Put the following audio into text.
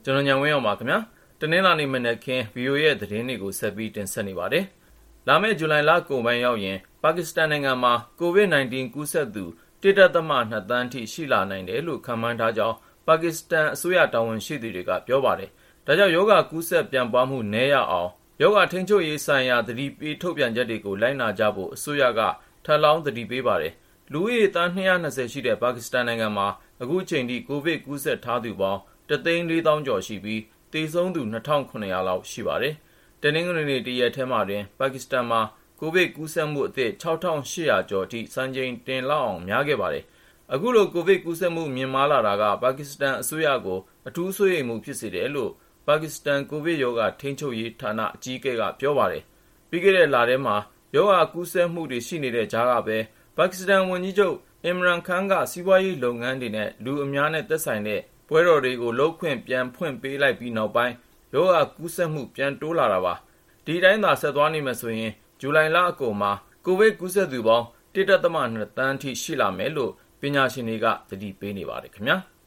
ကျွန်တော်ညံဝင်းအောင်ပါခင်ဗျာတနင်္လာနေ့မနက်ခင်း VOA ရဲ့သတင်းတွေကိုဆက်ပြီးတင်ဆက်နေပါတယ်လာမယ့်ဇူလိုင်လကုန်ပိုင်းရောက်ရင်ပါကစ္စတန်နိုင်ငံမှာ COVID-19 ကူးစက်သူ 1.2 သန်းထိရှိလာနိုင်တယ်လို့ခန့်မှန်းထားကြောင်းပါကစ္စတန်အစိုးရတာဝန်ရှိသူတွေကပြောပါတယ်ဒါကြောင့်ရောဂါကူးစက်ပြန့်ပွားမှုနည်းရအောင်ရောဂါထိန်းချုပ်ရေးဆိုင်ရာသတိပေးထုတ်ပြန်ချက်တွေကိုလိုက်နာကြဖို့အစိုးရကထပ်လောင်းသတိပေးပါတယ်လူဦးရေသန်း220ရှိတဲ့ပါကစ္စတန်နိုင်ငံမှာအခုချိန်ထိကိုဗစ်ကူးစက်ထားသူပေါင်း1,400,000 ကျော်ရှိပြီးသေဆုံးသူ 2,900 လောက်ရှိပါတယ်။တနင်္ဂနွေနေ့တရက်ထဲမှာတင်ပါကစ္စတန်မှာကိုဗစ်ကူးစက်မှုအသစ် 6,800 ကျော်အထိစံချိန်တင်လောက်အောင်များခဲ့ပါတယ်။အခုလိုကိုဗစ်ကူးစက်မှုမြင့်မားလာတာကပါကစ္စတန်အစိုးရကိုအထူးစိုးရိမ်မှုဖြစ်စေတယ်လို့ပါကစ္စတန်ကိုဗစ်ရောဂါထိန်းချုပ်ရေးဌာနအကြီးအကဲကပြောပါတယ်။ပြီးခဲ့တဲ့လထဲမှာရောဂါကူးစက်မှုတွေရှိနေတဲ့ကြားကပဲပါကစ္စတန်ဝန်ကြီးချုပ်Imran Khan ကစီးပွားရေးလုပ်ငန်းတွေနဲ့လူအများနဲ့သက်ဆိုင်တဲ့ပွဲတော်တွေကိုလုပ်ခွင့်ပြန်ဖွင့်ပေးလိုက်ပြီးနောက်ပိုင်းရောဂါကူးစက်မှုပြန်တိုးလာတာပါဒီတိုင်းသာဆက်သွားနေမယ်ဆိုရင်ဇူလိုင်လအကုန်မှာကိုဗစ်ကူးစက်သူပေါင်း 1.2 သန်းထိရှိလာမယ်လို့ပညာရှင်တွေကသတိပေးနေပါတယ်ခင်ဗျာ။